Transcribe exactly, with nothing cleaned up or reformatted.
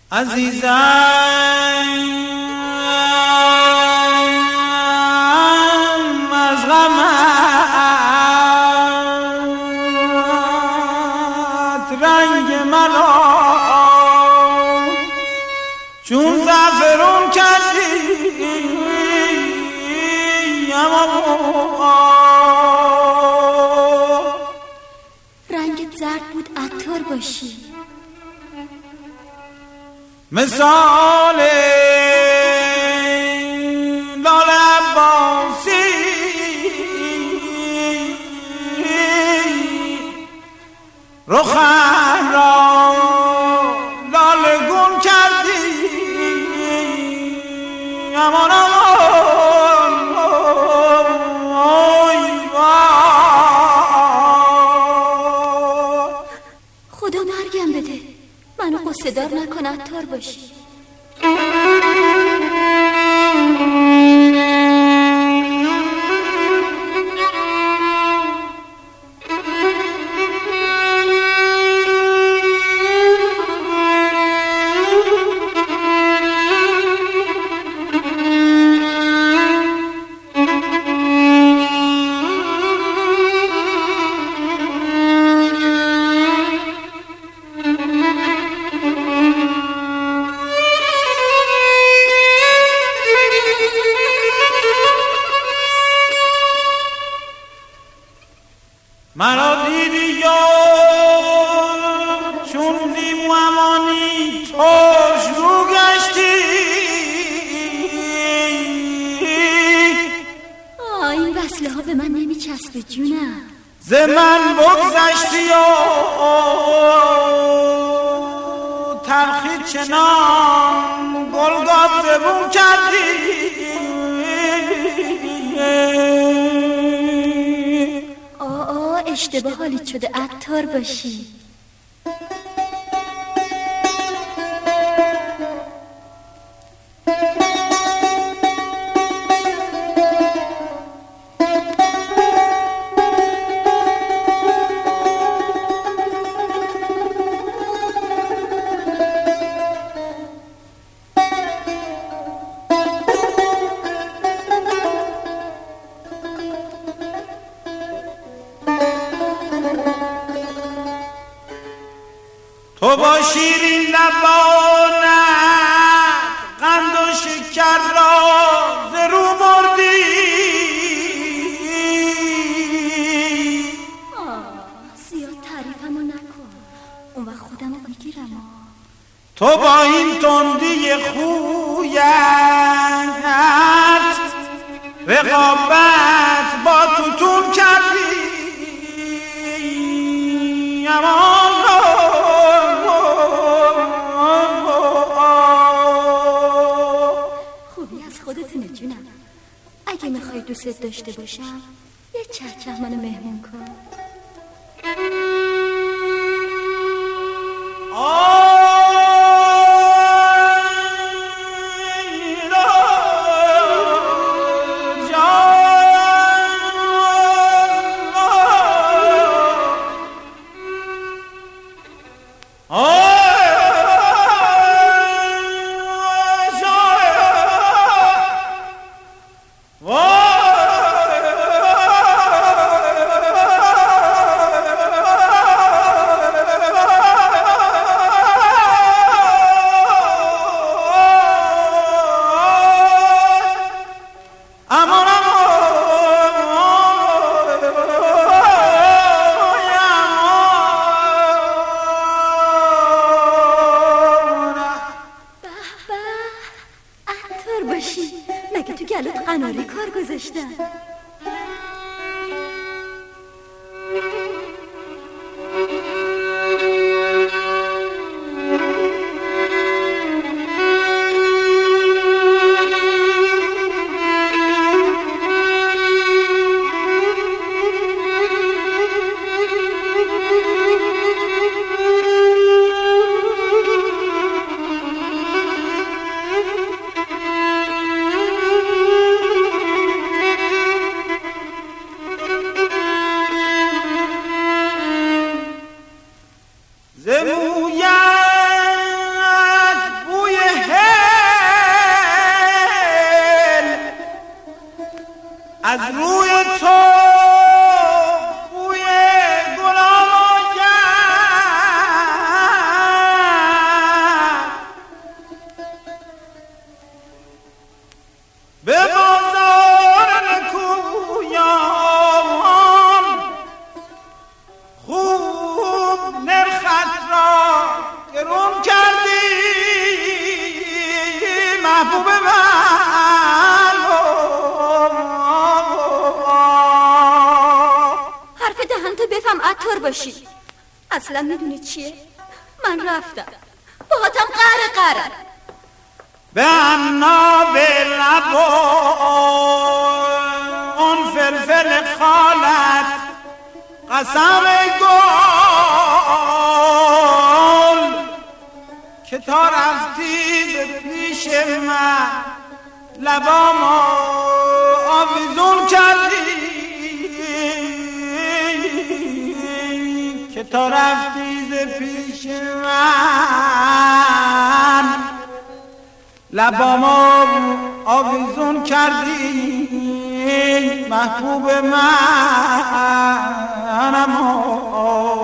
عزیزم از غمت رنگ منو چون زعفرون کردی رنگت زرد بود عطار باشی مثال لال عباسی رخم را لال گون کردی امان امان خدا مرگم بده منو قصه دار نکن عطار باشی مرا دیدی یا چون دیم و امانی توش رو گشتی آه این وصله ها به من نمی چسبه جونم ز من بگذشتی و تلخی چنان گلگات زبون کردی اشتباه حالیت شده عطار باشی تو با شیرین لبانت قند و شکر را ز رو بردی آه زیاد تعریفمو نکن اون وقت خودمو بگیرم تو با این تندی خویت رقابت با توتون کردی امان اگه میخوای دوست داشته باشم یه چهچه منو مهمون کن مگه تو گلوت قناری کار گذاشتن زمویت از روی تو بوی گلام آید به بازار نکویان خوب نرخت را گرون کردی محبوب من. بفهم عطار باشی. اصلا میدونی چیه؟ من رفتم باهاتم قهر قهر به انا به لبا اون فلفل خالت قسم گل که تا رفتی به پیش من لبامو آویزون کردی که تا رفتی ز پیش من لبامو آویزون کردی محبوب منم.